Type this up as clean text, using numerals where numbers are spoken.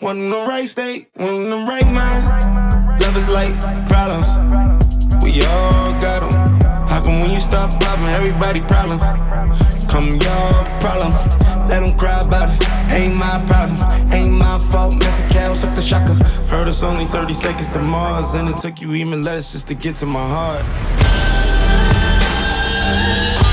One in the right state, one in the right mind. Love is like problems, we all got them. How come when you stop popping, everybody problem? Come your problem, let them cry about it. Ain't my problem, ain't my fault. Mr. Cal took the shocker. Heard it's only 30 seconds to Mars, and it took you even less just to get to my heart.